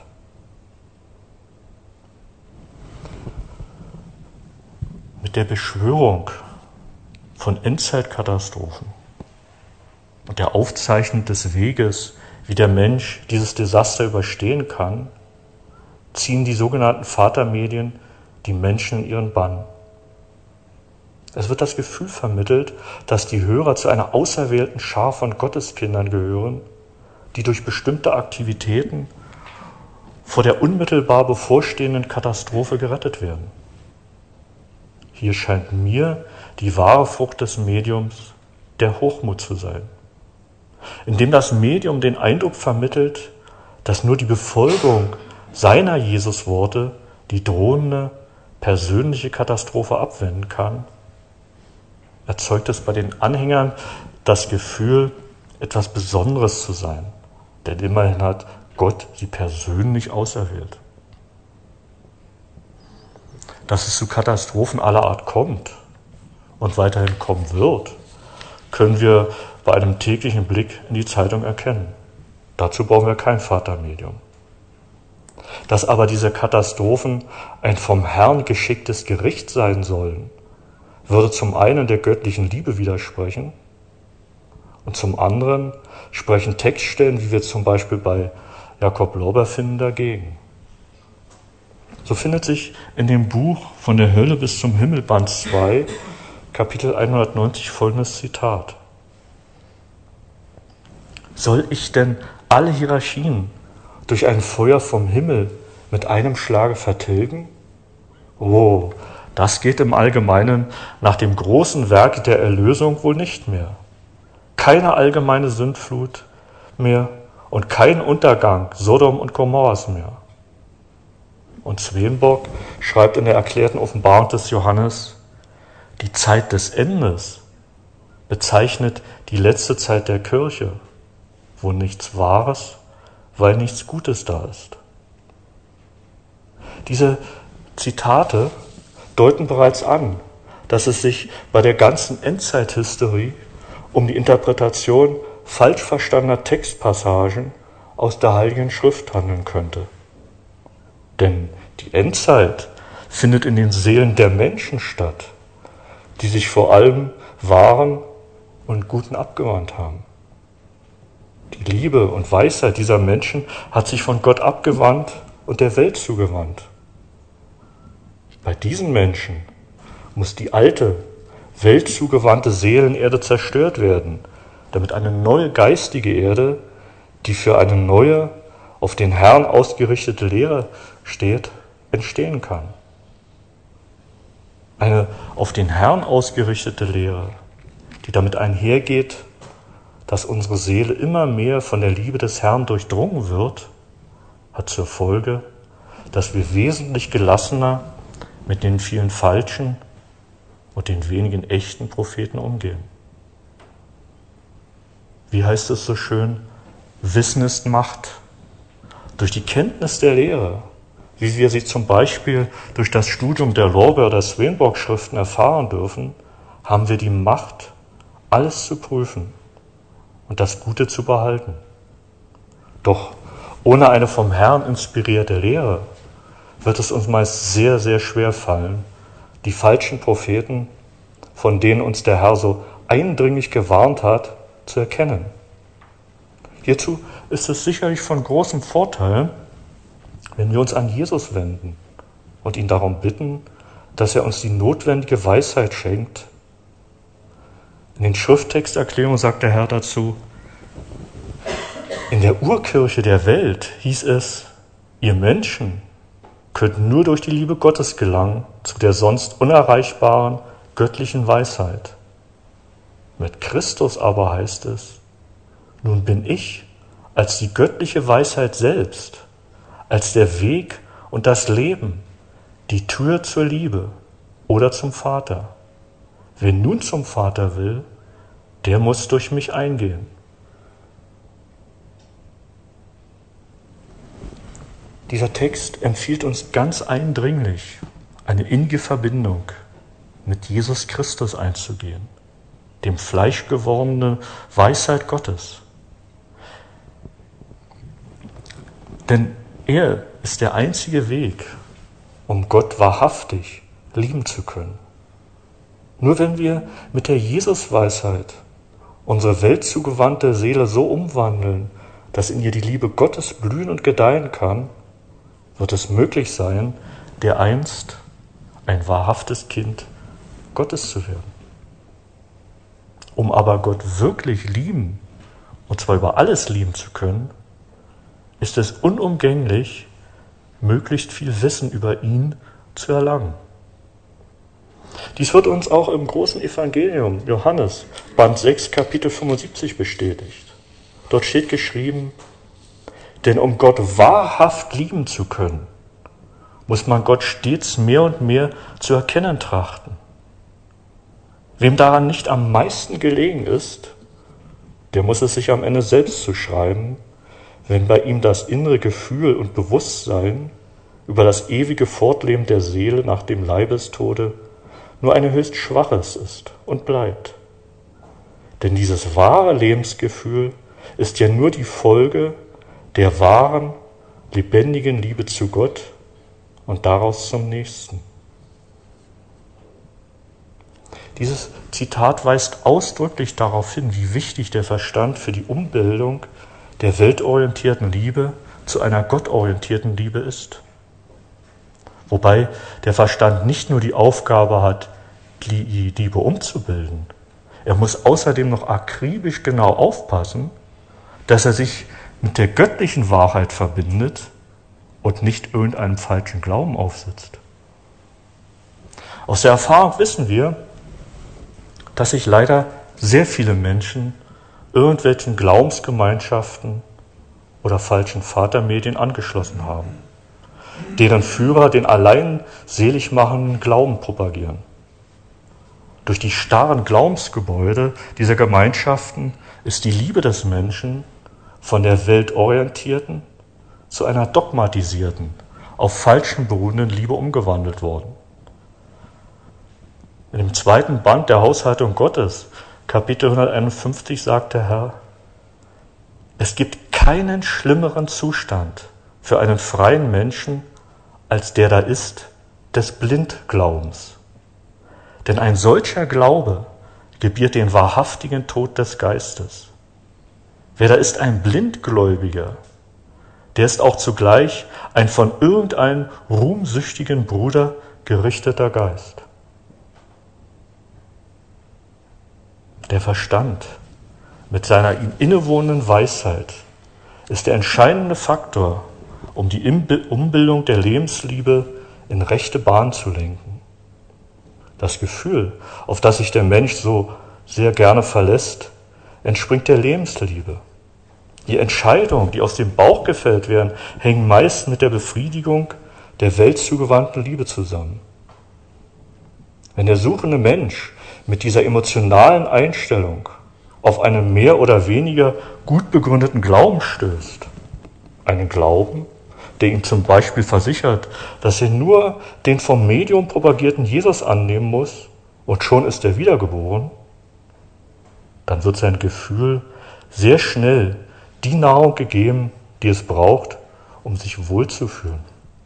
Mit der Beschwörung von Endzeitkatastrophen und der Aufzeichnung des Weges, wie der Mensch dieses Desaster überstehen kann, ziehen die sogenannten Vatermedien die Menschen in ihren Bann. Es wird das Gefühl vermittelt, dass die Hörer zu einer auserwählten Schar von Gotteskindern gehören, die durch bestimmte Aktivitäten vor der unmittelbar bevorstehenden Katastrophe gerettet werden. Hier scheint mir die wahre Frucht des Mediums der Hochmut zu sein, indem das Medium den Eindruck vermittelt, dass nur die Befolgung seiner Jesusworte die drohende persönliche Katastrophe abwenden kann, erzeugt es bei den Anhängern das Gefühl, etwas Besonderes zu sein, denn immerhin hat Gott sie persönlich auserwählt. Dass es zu Katastrophen aller Art kommt und weiterhin kommen wird, können wir bei einem täglichen Blick in die Zeitung erkennen. Dazu brauchen wir kein Vatermedium. Dass aber diese Katastrophen ein vom Herrn geschicktes Gericht sein sollen, würde zum einen der göttlichen Liebe widersprechen und zum anderen sprechen Textstellen, wie wir zum Beispiel bei Jakob Lorber finden, dagegen. So findet sich in dem Buch Von der Hölle bis zum Himmel, Band zwei, Kapitel hundertneunzig folgendes Zitat. Soll ich denn alle Hierarchien durch ein Feuer vom Himmel mit einem Schlage vertilgen? Oh, das geht im Allgemeinen nach dem großen Werk der Erlösung wohl nicht mehr. Keine allgemeine Sündflut mehr und kein Untergang Sodom und Gomorras mehr. Und Swedenborg schreibt in der erklärten Offenbarung des Johannes, die Zeit des Endes bezeichnet die letzte Zeit der Kirche, wo nichts Wahres, weil nichts Gutes da ist. Diese Zitate deuten bereits an, dass es sich bei der ganzen Endzeithysterie um die Interpretation falsch verstandener Textpassagen aus der Heiligen Schrift handeln könnte. Denn die Endzeit findet in den Seelen der Menschen statt, die sich vor allem Wahren und Guten abgewandt haben. Die Liebe und Weisheit dieser Menschen hat sich von Gott abgewandt und der Welt zugewandt. Bei diesen Menschen muss die alte, weltzugewandte Seelenerde zerstört werden, damit eine neue geistige Erde, die für eine neue, auf den Herrn ausgerichtete Lehre steht, entstehen kann. Eine auf den Herrn ausgerichtete Lehre, die damit einhergeht, dass unsere Seele immer mehr von der Liebe des Herrn durchdrungen wird, hat zur Folge, dass wir wesentlich gelassener mit den vielen falschen und den wenigen echten Propheten umgehen. Wie heißt es so schön? Wissen ist Macht. Durch die Kenntnis der Lehre, wie wir sie zum Beispiel durch das Studium der Lorber- oder Swedenborg-Schriften erfahren dürfen, haben wir die Macht, alles zu prüfen und das Gute zu behalten. Doch ohne eine vom Herrn inspirierte Lehre wird es uns meist sehr, sehr schwer fallen, die falschen Propheten, von denen uns der Herr so eindringlich gewarnt hat, zu erkennen. Hierzu ist es sicherlich von großem Vorteil, wenn wir uns an Jesus wenden und ihn darum bitten, dass er uns die notwendige Weisheit schenkt. In den Schrifttexterklärungen sagt der Herr dazu, in der Urkirche der Welt hieß es, ihr Menschen könnt nur durch die Liebe Gottes gelangen zu der sonst unerreichbaren göttlichen Weisheit. Mit Christus aber heißt es, nun bin ich als die göttliche Weisheit selbst, als der Weg und das Leben, die Tür zur Liebe oder zum Vater. Wer nun zum Vater will, der muss durch mich eingehen. Dieser Text empfiehlt uns ganz eindringlich, eine innige Verbindung mit Jesus Christus einzugehen, dem fleischgewordenen Weisheit Gottes. Denn er ist der einzige Weg, um Gott wahrhaftig lieben zu können. Nur wenn wir mit der Jesus-Weisheit unsere weltzugewandte Seele so umwandeln, dass in ihr die Liebe Gottes blühen und gedeihen kann, wird es möglich sein, dereinst ein wahrhaftes Kind Gottes zu werden. Um aber Gott wirklich lieben, und zwar über alles lieben zu können, ist es unumgänglich, möglichst viel Wissen über ihn zu erlangen. Dies wird uns auch im großen Evangelium, Johannes, Band sechs, Kapitel fünfundsiebzig bestätigt. Dort steht geschrieben, denn um Gott wahrhaft lieben zu können, muss man Gott stets mehr und mehr zu erkennen trachten. Wem daran nicht am meisten gelegen ist, der muss es sich am Ende selbst zu schreiben, wenn bei ihm das innere Gefühl und Bewusstsein über das ewige Fortleben der Seele nach dem Leibestode nur ein höchst schwaches ist und bleibt. Denn dieses wahre Lebensgefühl ist ja nur die Folge der wahren, lebendigen Liebe zu Gott und daraus zum Nächsten. Dieses Zitat weist ausdrücklich darauf hin, wie wichtig der Verstand für die Umbildung der weltorientierten Liebe zu einer gottorientierten Liebe ist. Wobei der Verstand nicht nur die Aufgabe hat, die Liebe umzubilden, er muss außerdem noch akribisch genau aufpassen, dass er sich mit der göttlichen Wahrheit verbindet und nicht irgendeinem falschen Glauben aufsitzt. Aus der Erfahrung wissen wir, dass sich leider sehr viele Menschen irgendwelchen Glaubensgemeinschaften oder falschen Vatermedien angeschlossen haben, deren Führer den allein selig machenden Glauben propagieren. Durch die starren Glaubensgebäude dieser Gemeinschaften ist die Liebe des Menschen von der weltorientierten zu einer dogmatisierten, auf Falschen beruhenden Liebe umgewandelt worden. In dem zweiten Band der Haushaltung Gottes, Kapitel hunderteinundfünfzig, sagt der Herr: Es gibt keinen schlimmeren Zustand für einen freien Menschen, als der da ist, des Blindglaubens. Denn ein solcher Glaube gebiert den wahrhaftigen Tod des Geistes. Wer da ist ein Blindgläubiger, der ist auch zugleich ein von irgendeinem ruhmsüchtigen Bruder gerichteter Geist. Der Verstand mit seiner ihm innewohnenden Weisheit ist der entscheidende Faktor, um die Umbildung der Lebensliebe in rechte Bahn zu lenken. Das Gefühl, auf das sich der Mensch so sehr gerne verlässt, entspringt der Lebensliebe. Die Entscheidungen, die aus dem Bauch gefällt werden, hängen meist mit der Befriedigung der weltzugewandten Liebe zusammen. Wenn der suchende Mensch mit dieser emotionalen Einstellung auf einen mehr oder weniger gut begründeten Glauben stößt, einen Glauben, der ihm zum Beispiel versichert, dass er nur den vom Medium propagierten Jesus annehmen muss und schon ist er wiedergeboren, dann wird sein Gefühl sehr schnell die Nahrung gegeben, die es braucht, um sich wohlzufühlen.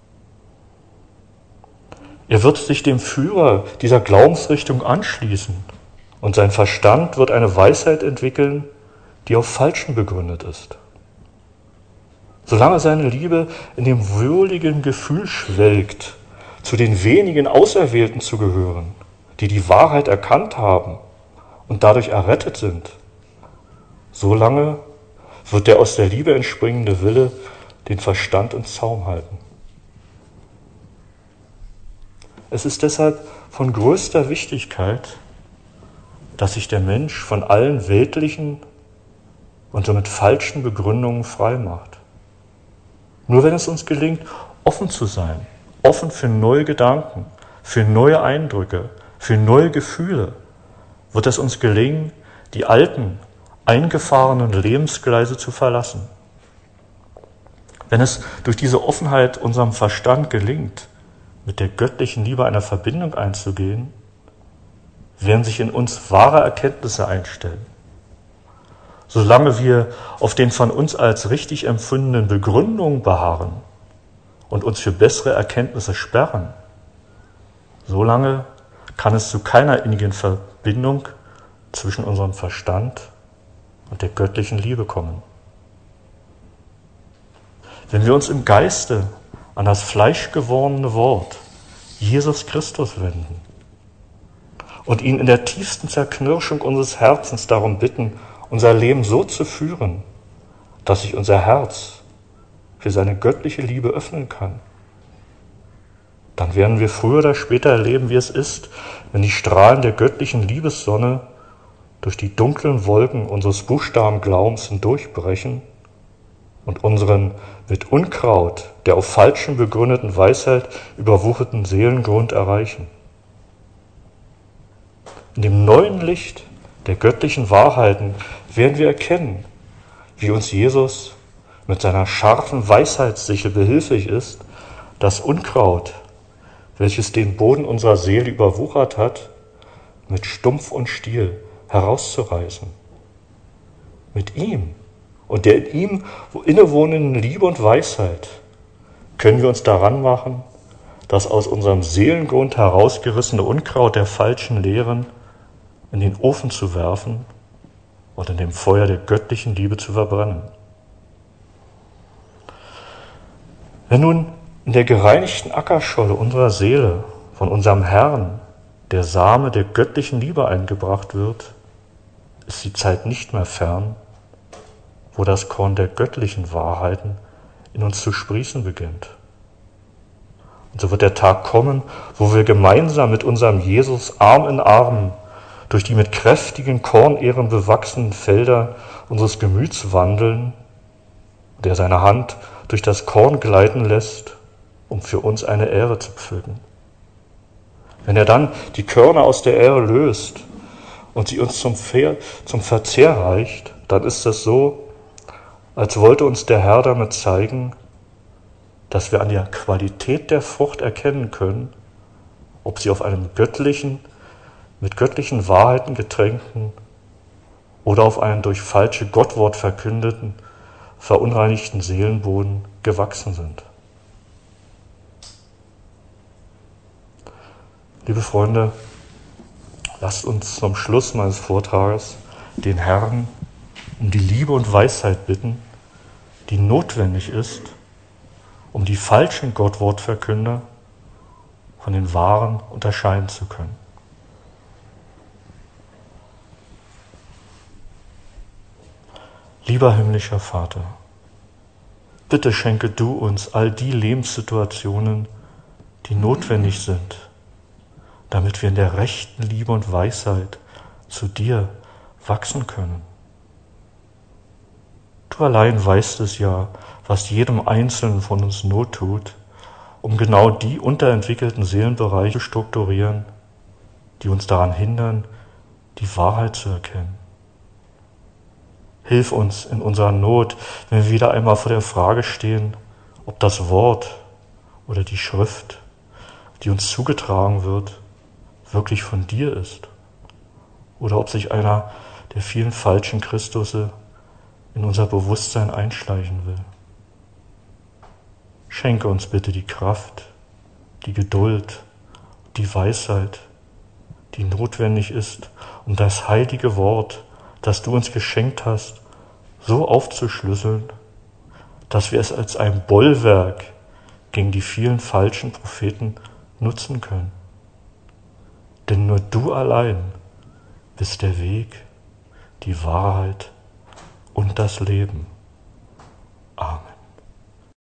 Er wird sich dem Führer dieser Glaubensrichtung anschließen und sein Verstand wird eine Weisheit entwickeln, die auf Falschen begründet ist. Solange seine Liebe in dem wohligen Gefühl schwelgt, zu den wenigen Auserwählten zu gehören, die die Wahrheit erkannt haben und dadurch errettet sind, solange wird der aus der Liebe entspringende Wille den Verstand in Zaum halten. Es ist deshalb von größter Wichtigkeit, dass sich der Mensch von allen weltlichen und somit falschen Begründungen frei macht. Nur wenn es uns gelingt, offen zu sein, offen für neue Gedanken, für neue Eindrücke, für neue Gefühle, wird es uns gelingen, die alten, eingefahrenen Lebensgleise zu verlassen. Wenn es durch diese Offenheit unserem Verstand gelingt, mit der göttlichen Liebe eine Verbindung einzugehen, werden sich in uns wahre Erkenntnisse einstellen. Solange wir auf den von uns als richtig empfundenen Begründungen beharren und uns für bessere Erkenntnisse sperren, solange kann es zu keiner innigen Verbindung zwischen unserem Verstand und der göttlichen Liebe kommen. Wenn wir uns im Geiste an das fleischgewordene Wort Jesus Christus wenden und ihn in der tiefsten Zerknirschung unseres Herzens darum bitten, unser Leben so zu führen, dass sich unser Herz für seine göttliche Liebe öffnen kann, dann werden wir früher oder später erleben, wie es ist, wenn die Strahlen der göttlichen Liebessonne durch die dunklen Wolken unseres Buchstabenglaubens hindurchbrechen und unseren mit Unkraut der auf falschen begründeten Weisheit überwucherten Seelengrund erreichen. In dem neuen Licht der göttlichen Wahrheiten werden wir erkennen, wie uns Jesus mit seiner scharfen Weisheitssichel behilflich ist, das Unkraut, welches den Boden unserer Seele überwuchert hat, mit Stumpf und Stiel herauszureißen. Mit ihm und der in ihm innewohnenden Liebe und Weisheit können wir uns daran machen, das aus unserem Seelengrund herausgerissene Unkraut der falschen Lehren in den Ofen zu werfen und in dem Feuer der göttlichen Liebe zu verbrennen. Wenn nun in der gereinigten Ackerscholle unserer Seele von unserem Herrn der Same der göttlichen Liebe eingebracht wird, ist die Zeit nicht mehr fern, wo das Korn der göttlichen Wahrheiten in uns zu sprießen beginnt. Und so wird der Tag kommen, wo wir gemeinsam mit unserem Jesus Arm in Arm durch die mit kräftigen Kornehren bewachsenen Felder unseres Gemüts wandeln, der seine Hand durch das Korn gleiten lässt, um für uns eine Ähre zu pflücken. Wenn er dann die Körner aus der Ähre löst und sie uns zum, Ver- zum Verzehr reicht, dann ist es so, als wollte uns der Herr damit zeigen, dass wir an der Qualität der Frucht erkennen können, ob sie auf einem göttlichen, mit göttlichen Wahrheiten getränkten oder auf einen durch falsche Gottwort verkündeten, verunreinigten Seelenboden gewachsen sind. Liebe Freunde, lasst uns zum Schluss meines Vortrages den Herrn um die Liebe und Weisheit bitten, die notwendig ist, um die falschen Gottwortverkünder von den wahren unterscheiden zu können. Lieber himmlischer Vater, bitte schenke du uns all die Lebenssituationen, die notwendig sind, damit wir in der rechten Liebe und Weisheit zu dir wachsen können. Du allein weißt es ja, was jedem Einzelnen von uns Not tut, um genau die unterentwickelten Seelenbereiche zu strukturieren, die uns daran hindern, die Wahrheit zu erkennen. Hilf uns in unserer Not, wenn wir wieder einmal vor der Frage stehen, ob das Wort oder die Schrift, die uns zugetragen wird, wirklich von dir ist oder ob sich einer der vielen falschen Christusse in unser Bewusstsein einschleichen will. Schenke uns bitte die Kraft, die Geduld, die Weisheit, die notwendig ist, um das heilige Wort, das du uns geschenkt hast, so aufzuschlüsseln, dass wir es als ein Bollwerk gegen die vielen falschen Propheten nutzen können. Denn nur du allein bist der Weg, die Wahrheit und das Leben.